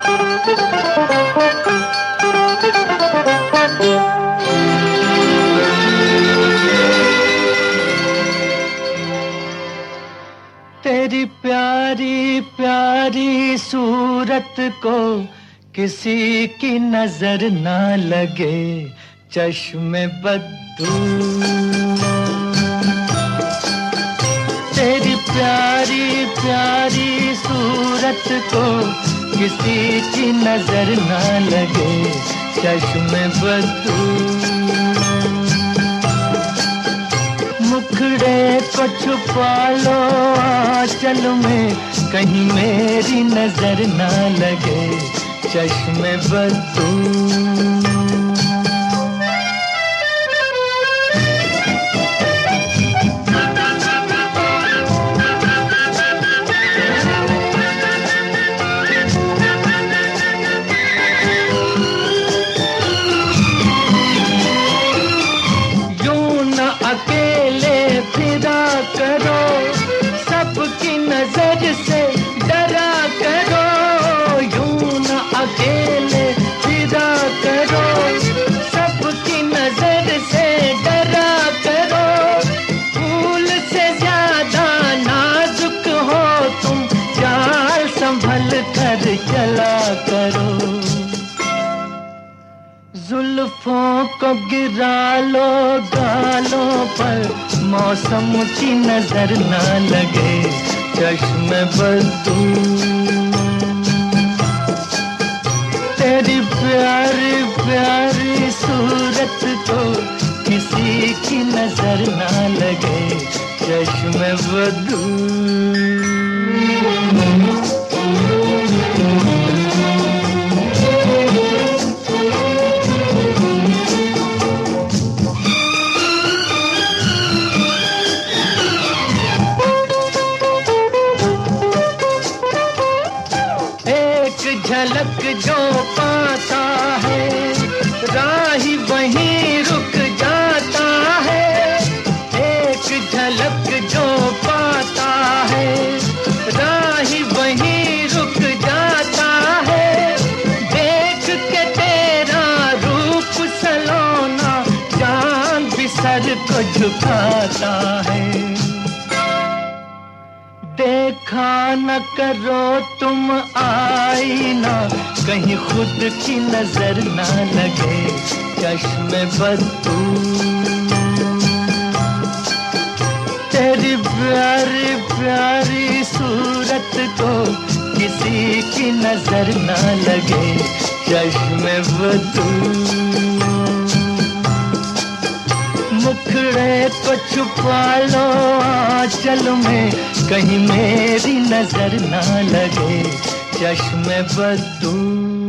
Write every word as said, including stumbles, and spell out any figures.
तेरी प्यारी प्यारी सूरत को किसी की नजर ना लगे, चश्मे बद्दू। तेरी प्यारी प्यारी सूरत को किसी की नजर ना लगे, चश्मे बद्दू। मुखड़े को छुपा लो आंचल में, कहीं मेरी नजर ना लगे, चश्मे बद्दू। अकेले फिरा करो, सबकी नजर से डरा करो। यूं न अकेले फिरा करो, सबकी नजर से डरा करो। फूल से ज्यादा नाजुक हो तुम, चाल संभल कर चला करो। जुल्फों को गिरा लो गालों पर, मौसम की नजर ना लगे, चश्मे बद्दू। तेरी प्यारी प्यारी सूरत को किसी की नजर ना लगे, चश्मे बद्दू। झलक जो पाता है, राही वहीं रुक जाता है। एक झलक जो पाता है, राही वहीं रुक जाता है। देख के तेरा रूप सलोना, जान भी सर को झुकाता है। देखा न करो तुम आईना, कहीं खुद की नजर ना लगे, चश्मे बद्दू। तेरी प्यारी प्यारी सूरत को किसी की नजर ना लगे, चश्मे बद्दू। मुखड़े को छुपा लो आंचल में, कहीं मेरी नजर ना लगे, चश्मे बद्दू।